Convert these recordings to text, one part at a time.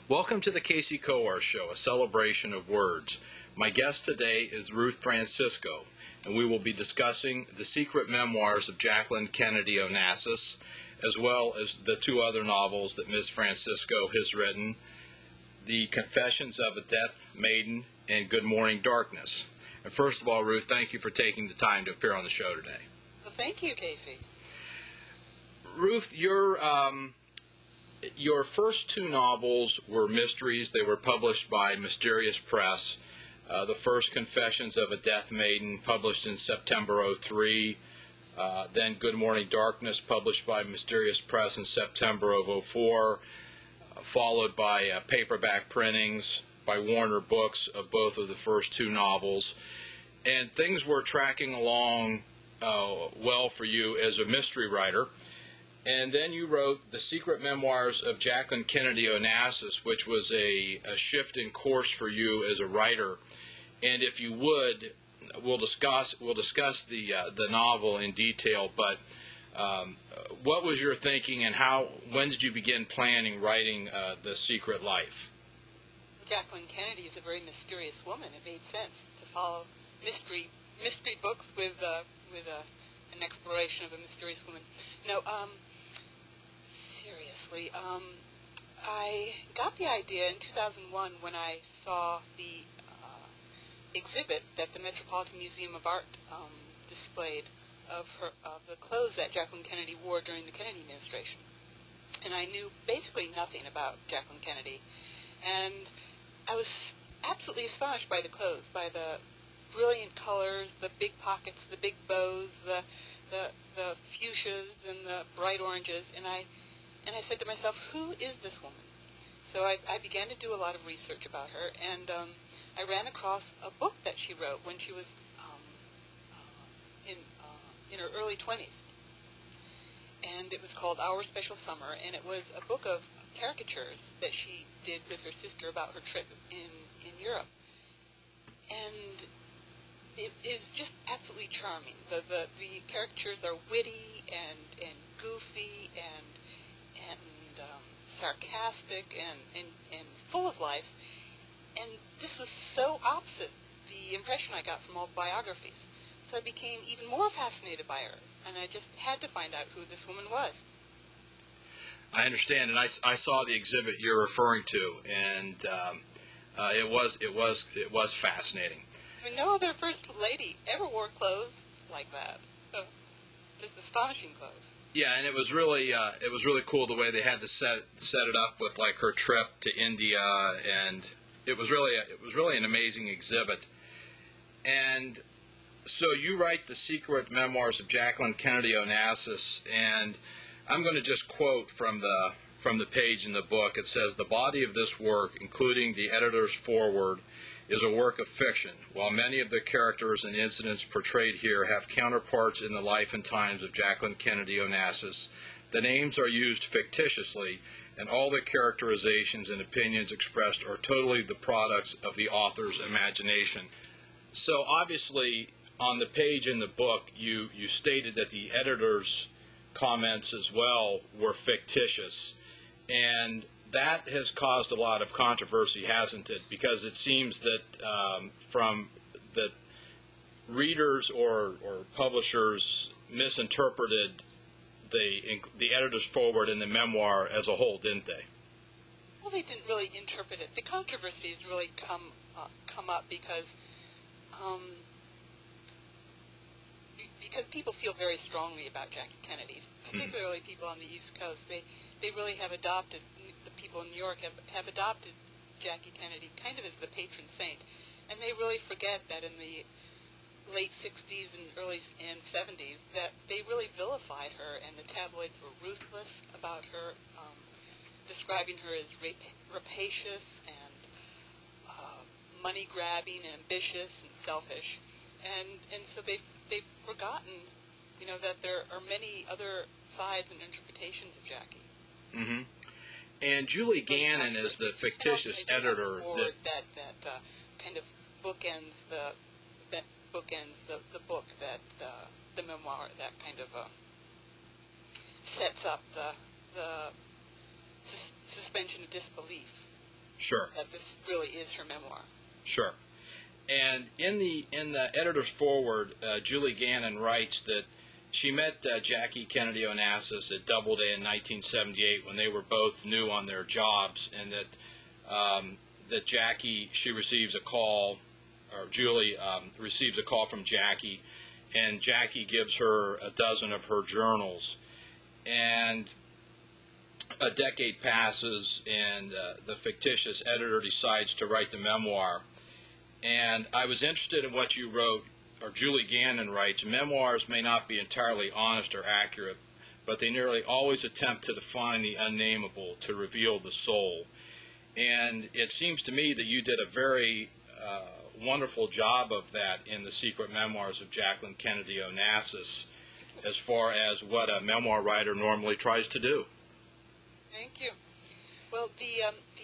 Welcome to the Casey Coar Show, a celebration of words. My guest today is Ruth Francisco, and we will be discussing the secret memoirs of Jacqueline Kennedy Onassis, as well as the two other novels that Ms. Francisco has written, The Confessions of a Death Maiden and Good Morning Darkness. And first of all, Ruth, thank you for taking the time to appear on the show today. Well, thank you, Casey. Ruth, your first two novels were mysteries. They were published by Mysterious Press. The first, Confessions of a Death Maiden, published in September '03. Then Good Morning Darkness, published by Mysterious Press in September of '04, followed by paperback printings by Warner Books of both of the first two novels. And things were tracking along well for you as a mystery writer. And then you wrote The Secret Memoirs of Jacqueline Kennedy Onassis, which was a shift in course for you as a writer. And if you would, we'll discuss the novel in detail. But what was your thinking, and when did you begin planning writing The Secret Life? Jacqueline Kennedy is a very mysterious woman. It made sense to follow mystery books with an exploration of a mysterious woman. No, seriously, I got the idea in 2001 when I saw the exhibit that the Metropolitan Museum of Art displayed of the clothes that Jacqueline Kennedy wore during the Kennedy administration. And I knew basically nothing about Jacqueline Kennedy. And I was absolutely astonished by the clothes, by the brilliant colors, the big pockets, the big bows, the fuchsias and the bright oranges, and I said to myself, who is this woman? So I began to do a lot of research about her, and I ran across a book that she wrote when she was in her early 20s, and it was called Our Special Summer, and it was a book of caricatures that she did with her sister about her trip in Europe, and it is just absolutely charming. The caricatures are witty and goofy and sarcastic and full of life. And this was so opposite the impression I got from old biographies. So I became even more fascinated by her, and I just had to find out who this woman was. I understand, and I saw the exhibit you're referring to, and it was fascinating. I mean, no other first lady ever wore clothes like that. So, just astonishing clothes. Yeah, and it was really cool the way they had to set it up with like her trip to India, and it was really an amazing exhibit. And so you write The Secret Memoirs of Jacqueline Kennedy Onassis, and I'm going to just quote from the page in the book. It says, "The body of this work, including the editor's foreword, is a work of fiction. While many of the characters and incidents portrayed here have counterparts in the life and times of Jacqueline Kennedy Onassis, the names are used fictitiously, and all the characterizations and opinions expressed are totally the products of the author's imagination." So obviously, on the page in the book, you stated that the editor's comments as well were fictitious, and that has caused a lot of controversy, hasn't it? Because it seems that that readers or publishers misinterpreted the editor's foreword in the memoir as a whole, didn't they? Well, they didn't really interpret it. The controversies really come up because people feel very strongly about Jackie Kennedy, particularly people on the East Coast. They really have adopted, the people in New York have adopted Jackie Kennedy kind of as the patron saint. And they really forget that in the late 60s and early 70s that they really vilified her, and the tabloids were ruthless about her, describing her as rapacious and money-grabbing, ambitious, and selfish. And so they've forgotten, that there are many other sides and interpretations of Jackie. Mm-hmm. And Julie Gannon is the fictitious editor that kind of bookends the book, that the memoir, that kind of sets up the suspension of disbelief Sure. that this really is her memoir. Sure. And in the editor's foreword, Julie Gannon writes that she met Jackie Kennedy Onassis at Doubleday in 1978 when they were both new on their jobs, and that she receives a call, or Julie receives a call from Jackie, and Jackie gives her a dozen of her journals. And a decade passes, and the fictitious editor decides to write the memoir. And I was interested in what you wrote, or Julie Gannon writes, memoirs may not be entirely honest or accurate, but they nearly always attempt to define the unnameable, to reveal the soul. And it seems to me that you did a very wonderful job of that in the secret memoirs of Jacqueline Kennedy Onassis, as far as what a memoir writer normally tries to do. Thank you. Well, the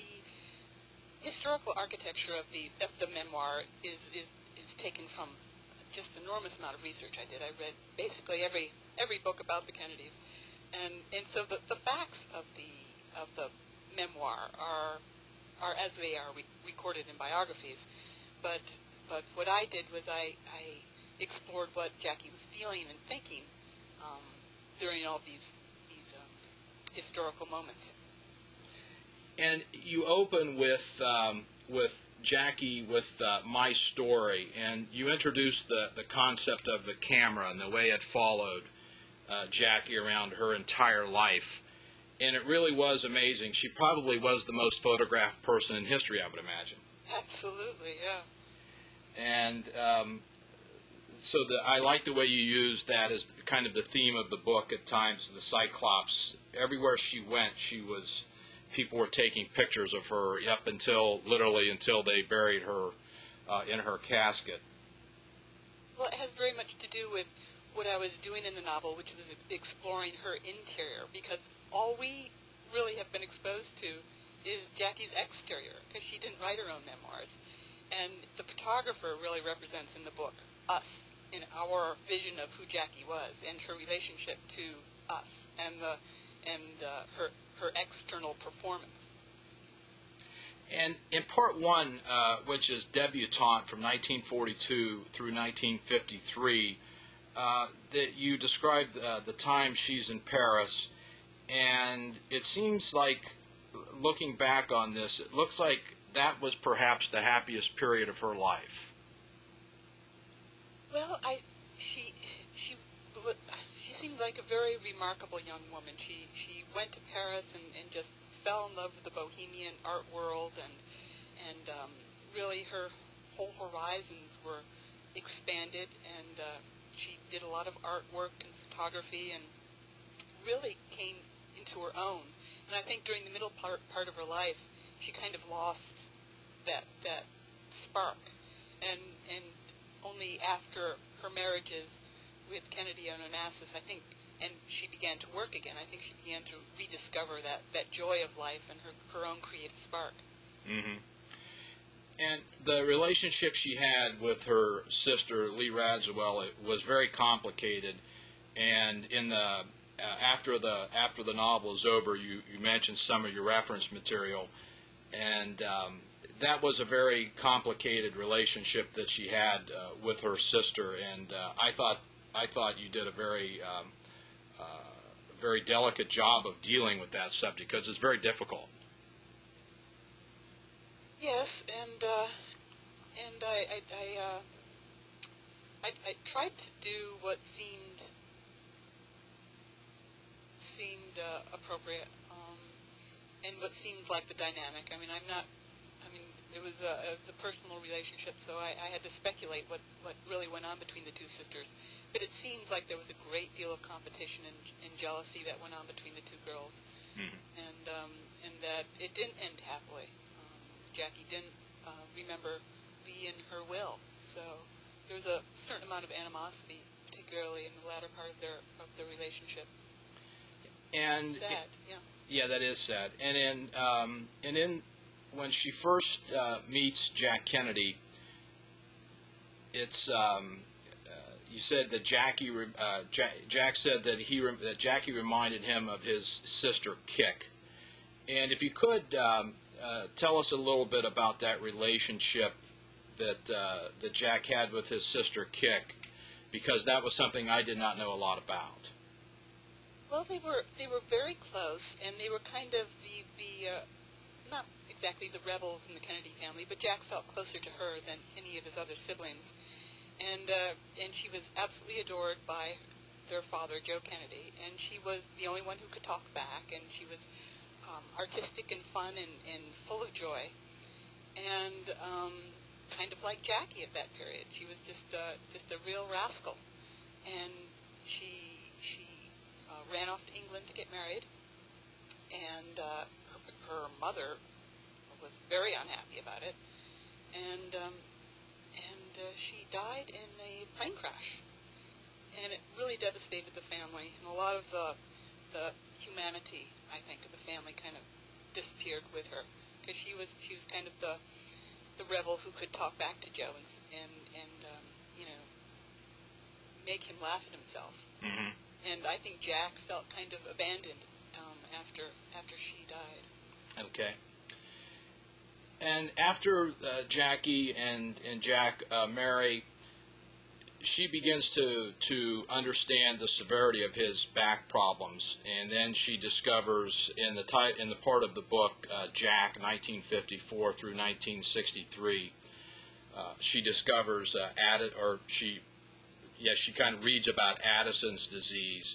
historical architecture of the memoir is taken from just an enormous amount of research I did. I read basically every book about the Kennedys, and so the facts of the memoir are as they are recorded in biographies. But what I did was I explored what Jackie was feeling and thinking during all these historical moments. And you open with Jackie with My Story, and you introduce the concept of the camera and the way it followed Jackie around her entire life. And it really was amazing. She probably was the most photographed person in history, I would imagine. Absolutely, yeah. And so I like the way you used that as kind of the theme of the book at times, the Cyclops. Everywhere she went, people were taking pictures of her up until they buried her in her casket. Well, it has very much to do with what I was doing in the novel, which was exploring her interior, because all we really have been exposed to is Jackie's exterior, because she didn't write her own memoirs. And the photographer really represents in the book us, in our vision of who Jackie was, and her relationship to us, and her external performance. And in part one, which is Debutante from 1942 through 1953, that you describe the time she's in Paris, and it seems like, looking back on this, it looks like that was perhaps the happiest period of her life. Well, she seemed like a very remarkable young woman. She went to Paris and just fell in love with the bohemian art world, and really her whole horizons were expanded, and she did a lot of artwork and photography, and really came into her own. And I think during the middle part of her life, she kind of lost that spark, and only after her marriages with Kennedy and Onassis, I think, and she began to work again, I think she began to rediscover that joy of life and her own creative spark. Mm-hmm. And the relationship she had with her sister, Lee Radziwill, was very complicated. And in the after the novel is over, you mentioned some of your reference material, and that was a very complicated relationship that she had with her sister. And I thought you did a very delicate job of dealing with that subject, because it's very difficult. Yes, and I tried to do what seemed appropriate, and what seemed like the dynamic. I mean, it was a personal relationship, so I had to speculate what really went on between the two sisters. But it seemed like there was a great deal of competition and jealousy that went on between the two girls, and that it didn't end happily. Jackie didn't remember Lee in her will, so there was a certain amount of animosity, particularly in the latter part of their relationship. And sad, yeah. Yeah, that is sad. And in when she first meets Jack Kennedy, it's you said that Jack said that Jackie reminded him of his sister Kick. And if you could tell us a little bit about that relationship that Jack had with his sister Kick, because that was something I did not know a lot about. Well, they were very close, and they were kind of the not exactly the rebels in the Kennedy family, but Jack felt closer to her than any of his other siblings, and she was absolutely adored by their father, Joe Kennedy, and she was the only one who could talk back, and she was artistic and fun and full of joy, and kind of like Jackie at that period. She was just a real rascal, and she ran off to England to get married, and her mother was very unhappy about it, and she died in a plane crash, and it really devastated the family, and a lot of the humanity, I think, of the family kind of disappeared with her, because she was kind of the rebel who could talk back to Joe and make him laugh at himself. Mm-hmm. And I think Jack felt kind of abandoned after she died. Okay. And after Jackie and Jack marry, she begins to understand the severity of his back problems, and then she discovers in the part of the book Jack, 1954 through 1963, she discovers she kind of reads about Addison's disease,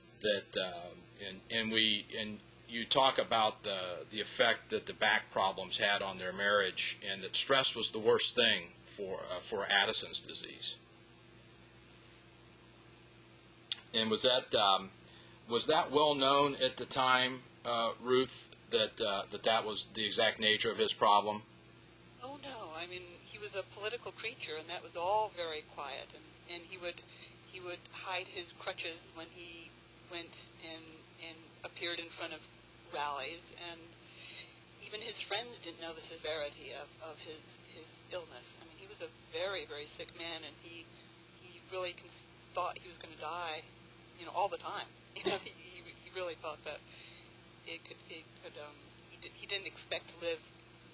and you talk about the effect that the back problems had on their marriage, and that stress was the worst thing for Addison's disease. And was that well known at the time, Ruth, that was the exact nature of his problem? Oh no, I mean, he was a political creature, and that was all very quiet, and he would hide his crutches when he went and appeared in front of rallies, and even his friends didn't know the severity of his illness. I mean, he was a very, very sick man, and he really thought he was going to die, all the time. He really thought that he didn't expect to live,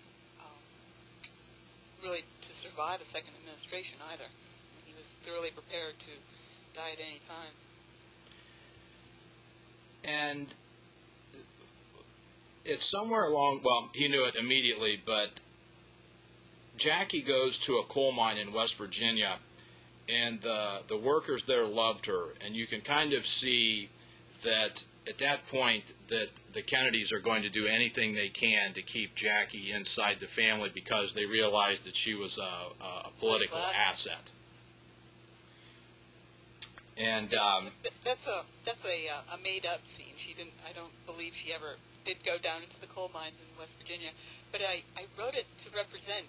really to survive a second administration either. He was thoroughly prepared to die at any time. And it's somewhere along, well, he knew it immediately, but Jackie goes to a coal mine in West Virginia, and the workers there loved her, and you can kind of see that at that point that the Kennedys are going to do anything they can to keep Jackie inside the family, because they realized that she was a political asset. And that's a made up scene. She didn't. I don't believe she ever did go down into the coal mines in West Virginia. But I wrote it to represent,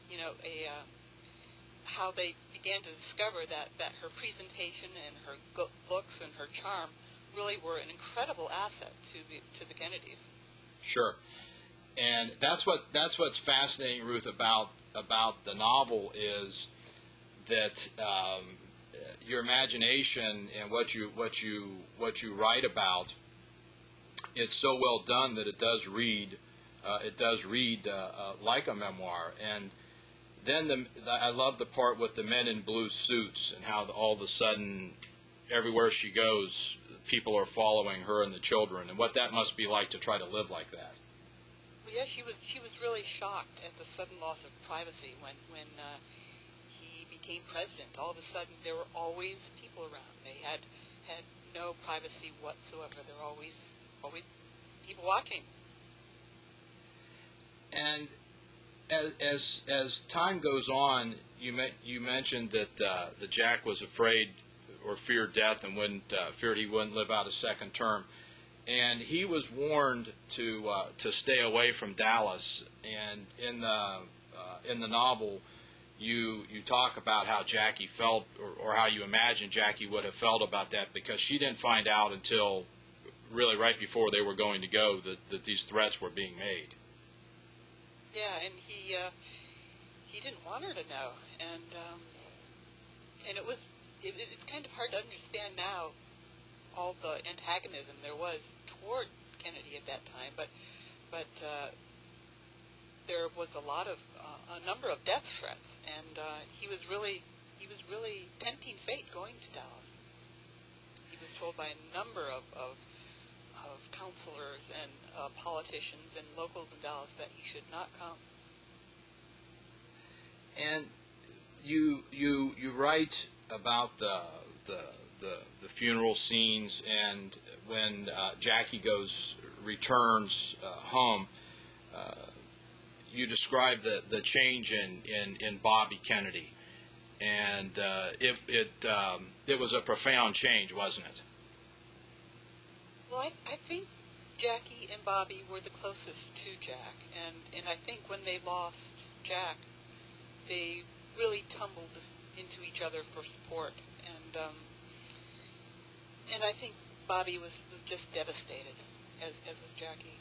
how they began to discover that her presentation and her looks and her charm really were an incredible asset to the Kennedys. Sure. And that's what's fascinating, Ruth, about the novel, is that your imagination and what you write about, it's so well done that it does read like a memoir. And then I love the part with the men in blue suits, and how all of a sudden everywhere she goes, people are following her and the children, and what that must be like to try to live like that. Well, yeah, she was really shocked at the sudden loss of privacy when he became president. All of a sudden, there were always people around. They had no privacy whatsoever. There were always people watching. And as time goes on, you mentioned that Jack was afraid or feared death and feared he wouldn't live out a second term, and he was warned to stay away from Dallas. And in the novel, you talk about how Jackie felt, or how you imagine Jackie would have felt about that, because she didn't find out until really right before they were going to go that these threats were being made. Yeah, and he didn't want her to know, and it's kind of hard to understand now all the antagonism there was toward Kennedy at that time, but there was a number of death threats, and he was really tempting fate going to Dallas. He was told by a number of counselors and politicians and locals in Dallas that he should not come. And you write about the funeral scenes, and when Jackie returns home, you describe the change in Bobby Kennedy, and it was a profound change, wasn't it? Well, I think Jackie and Bobby were the closest to Jack, and I think when they lost Jack, they really tumbled into each other for support, and I think Bobby was just devastated, as was Jackie,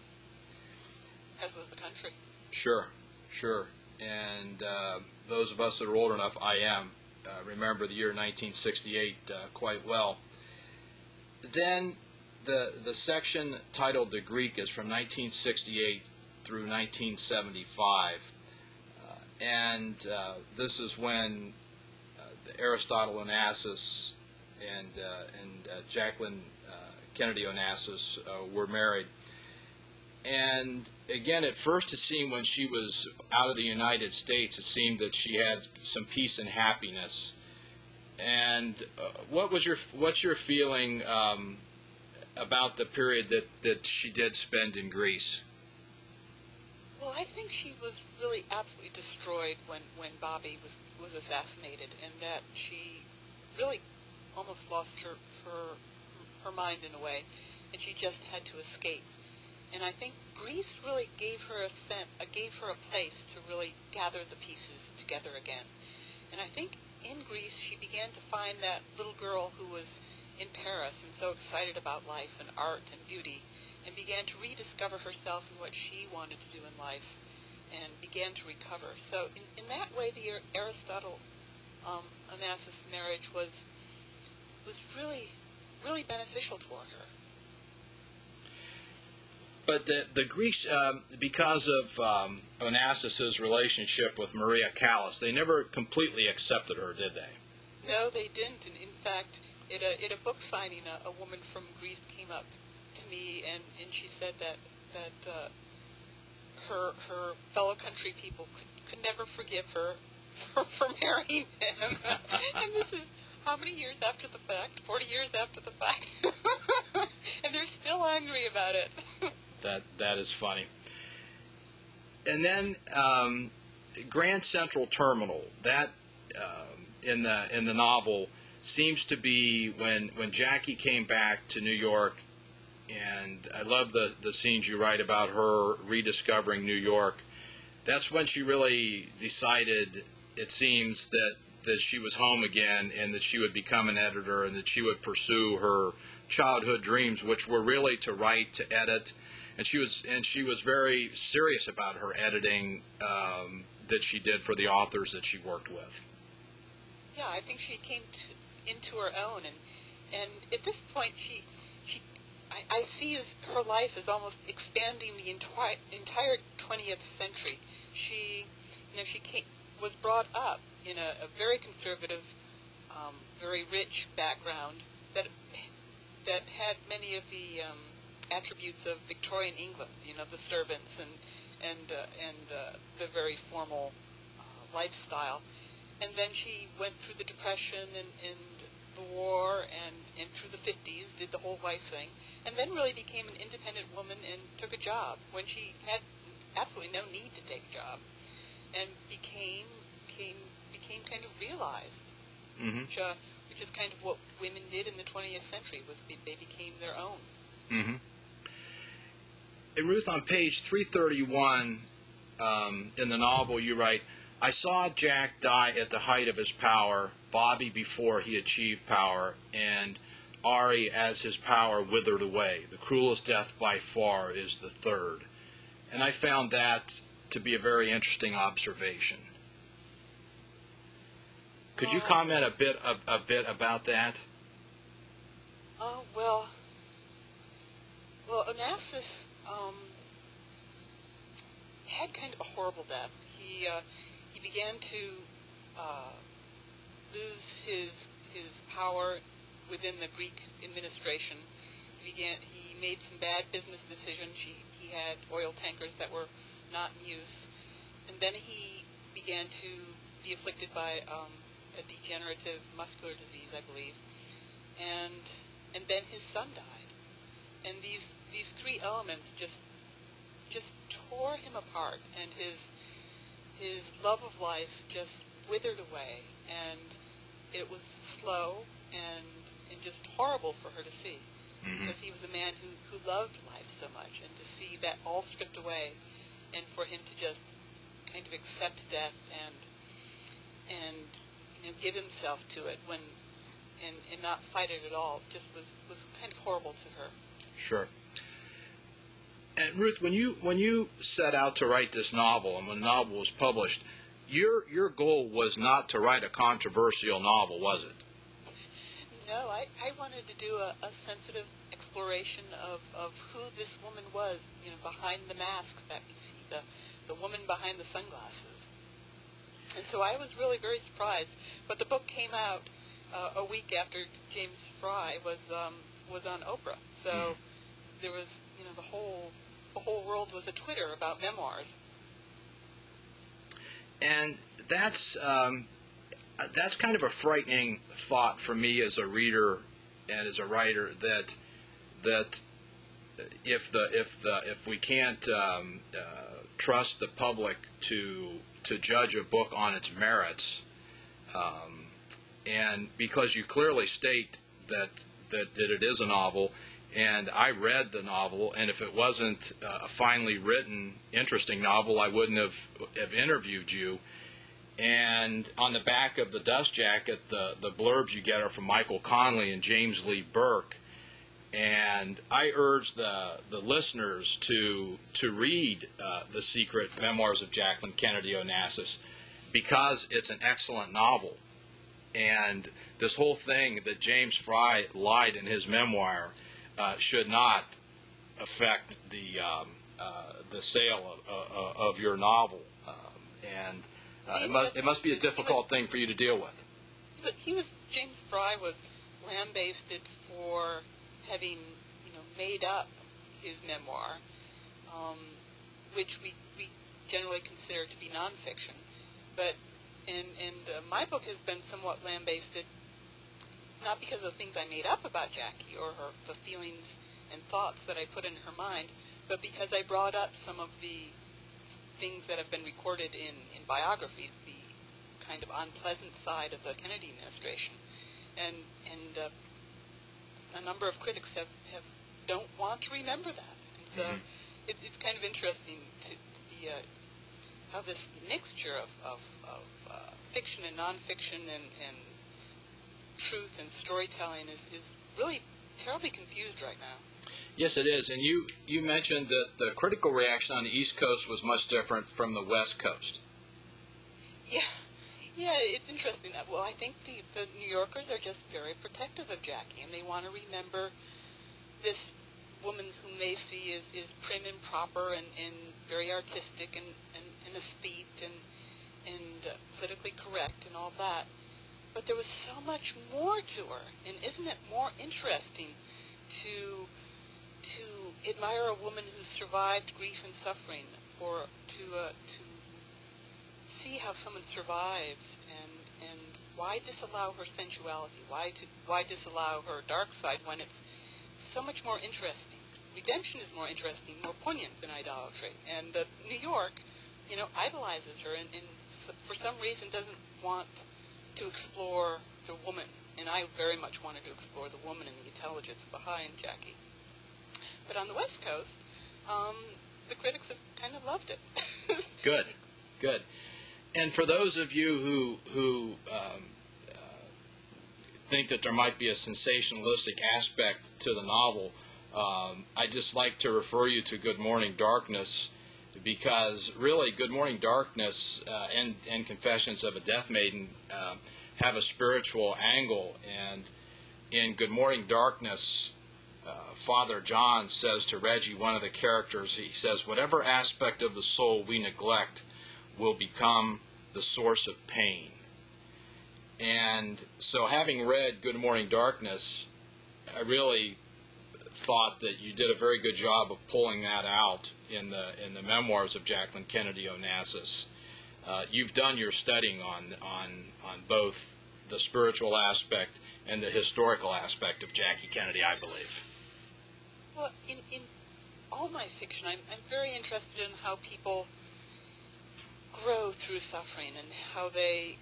as was the country. Sure. And those of us that are old enough, I am, remember the year 1968 quite well. Then the section titled "The Greek" is from 1968 through 1975, and this is when Aristotle Onassis and Jacqueline Kennedy Onassis were married. And again, at first it seemed when she was out of the United States, it seemed that she had some peace and happiness. And what's your feeling about the period that she did spend in Greece? Well, I think she was really absolutely destroyed when Bobby was assassinated, and that she really almost lost her mind in a way, and she just had to escape. And I think Greece really gave her a place to really gather the pieces together again. And I think in Greece she began to find that little girl who was in Paris and so excited about life and art and beauty, and began to rediscover herself and what she wanted to do in life, and began to recover. So in that way, the Aristotle Onassis marriage was really, really beneficial toward her. But the Greeks, because of Onassis' relationship with Maria Callas, they never completely accepted her, did they? No, they didn't. And in fact, at a book signing, a woman from Greece came up to me, and she said that her fellow country people could never forgive her for marrying him. And this is how many years after the fact? 40 years after the fact. And they're still angry about it. That is funny. And then Grand Central Terminal, that in the novel seems to be when Jackie came back to New York, and I love the scenes you write about her rediscovering New York. That's when she really decided, it seems, that she was home again, and that she would become an editor, and that she would pursue her childhood dreams, which were really to write, to edit. And she was very serious about her editing that she did for the authors that she worked with. Yeah, I think she came into her own, and at this point, I see her life as almost expanding the entire 20th century. She was brought up in a very conservative, very rich background that had many of the attributes of Victorian England, the servants and the very formal lifestyle. And then she went through the Depression and the war and through the 50s, did the whole wife thing, and then really became an independent woman and took a job when she had absolutely no need to take a job, and became kind of realized, which is kind of what women did in the 20th century, was they became their own. Mm-hmm. And Ruth, on page 331 in the novel, you write, "I saw Jack die at the height of his power, Bobby before he achieved power, and Ari as his power withered away. The cruelest death by far is the third." And I found that to be a very interesting observation. Could you comment a bit about that? Well, Onassis had kind of a horrible death. He began to lose his power within the Greek administration. He made some bad business decisions. He had oil tankers that were not in use, and then he began to be afflicted by a degenerative muscular disease, I believe, and then his son died, and these three elements just tore him apart, and his love of life just withered away, and it was slow and just horrible for her to see, because he was a man who loved life so much, and to see that all stripped away, and for him to just kind of accept death and give himself to it and not fight it at all just was kind of horrible to her. Sure. And Ruth, when you set out to write this novel, and when the novel was published, your goal was not to write a controversial novel, was it? No, I wanted to do a sensitive exploration of who this woman was, behind the mask that we see, the woman behind the sunglasses. And so I was really very surprised. But the book came out a week after James Frey was on Oprah. So there was, the whole world was a Twitter about memoirs. And that's kind of a frightening thought for me as a reader and as a writer, that if we can't trust the public to judge a book on its merits, and because you clearly state that it is a novel, and I read the novel, and if it wasn't a finely written, interesting novel, I wouldn't have interviewed you. And on the back of the dust jacket, the blurbs you get are from Michael Connelly and James Lee Burke. And I urge the listeners to read The Secret Memoirs of Jacqueline Kennedy Onassis, because it's an excellent novel. And this whole thing that James Frey lied in his memoir should not affect the sale of your novel. It must be a difficult thing for you to deal with. But James Frey was lambasted for having, made up his memoir, which we generally consider to be nonfiction. But my book has been somewhat lambasted, not because of things I made up about Jackie or the feelings and thoughts that I put in her mind, but because I brought up some of the things that have been recorded in biographies, the kind of unpleasant side of the Kennedy administration, and a number of critics don't want to remember that. And so it's kind of interesting to be how this mixture of fiction and nonfiction and truth and storytelling is really terribly confused right now. Yes, it is. And you mentioned that the critical reaction on the East Coast was much different from the West Coast. Yeah, it's interesting. Well, I think the New Yorkers are just very protective of Jackie, and they want to remember this woman whom they see is prim and proper and very artistic and aesthete and politically correct and all that. But there was so much more to her, and isn't it more interesting to admire a woman who survived grief and suffering, or to see how someone survives, and why disallow her sensuality? Why disallow her dark side when it's so much more interesting? Redemption is more interesting, more poignant than idolatry. And New York, idolizes her, and for some reason doesn't want to explore the woman. And I very much wanted to explore the woman and the intelligence behind Jackie. But on the West Coast, the critics have kind of loved it. Good. And for those of you who think that there might be a sensationalistic aspect to the novel, I'd just like to refer you to Good Morning Darkness, because really Good Morning Darkness and Confessions of a Death Maiden have a spiritual angle. And in Good Morning Darkness, Father John says to Reggie, one of the characters, he says, whatever aspect of the soul we neglect will become the source of pain. And so having read Good Morning Darkness, I really thought that you did a very good job of pulling that out in the memoirs of Jacqueline Kennedy Onassis. You've done your studying on both the spiritual aspect and the historical aspect of Jackie Kennedy, I believe. Well, in all my fiction, I'm very interested in how people grow through suffering and how they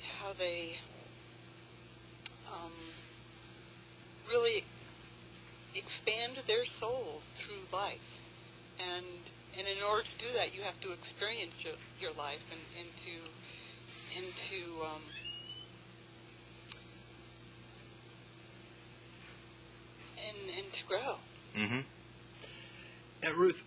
really expand their souls through life. And in order to do that, you have to experience your life and to grow. Mm-hmm. And Ruth,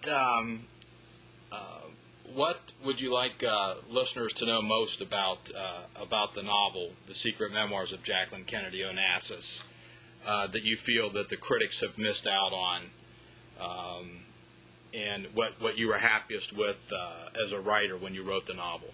what would you like listeners to know most about the novel, The Secret Memoirs of Jacqueline Kennedy Onassis, that you feel that the critics have missed out on, and what you were happiest with as a writer when you wrote the novel?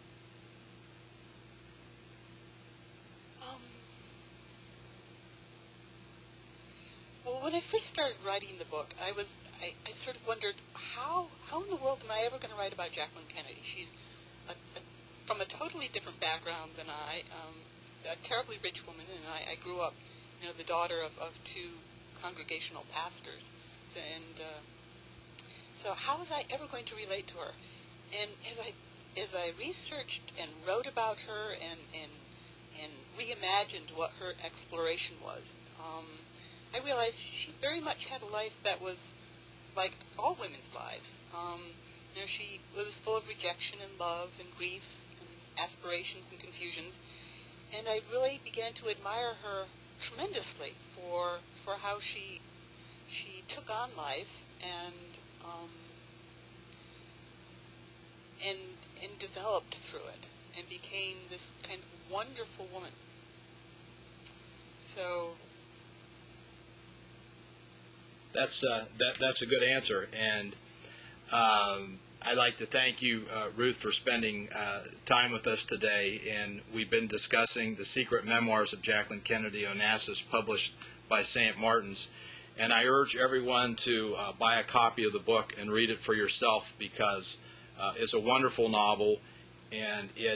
Well, when I first started writing the book, I sort of wondered how in the world am I ever going to write about Jacqueline Kennedy? She's from a totally different background than I, a terribly rich woman, and I grew up, the daughter of two congregational pastors, and so how was I ever going to relate to her? And as I researched and wrote about her and reimagined what her exploration was, I realized she very much had a life that was like all women's lives. She was full of rejection and love and grief and aspirations and confusions. And I really began to admire her tremendously for how she took on life and developed through it and became this kind of wonderful woman. So that's a good answer, and I'd like to thank you, Ruth, for spending time with us today. And we've been discussing The Secret Memoirs of Jacqueline Kennedy Onassis, published by St. Martin's. And I urge everyone to buy a copy of the book and read it for yourself, because it's a wonderful novel, and it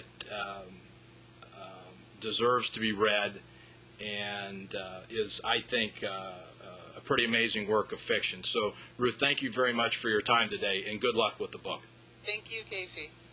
deserves to be read, and is, I think, a pretty amazing work of fiction. So, Ruth, thank you very much for your time today, and good luck with the book. thank you, Casey.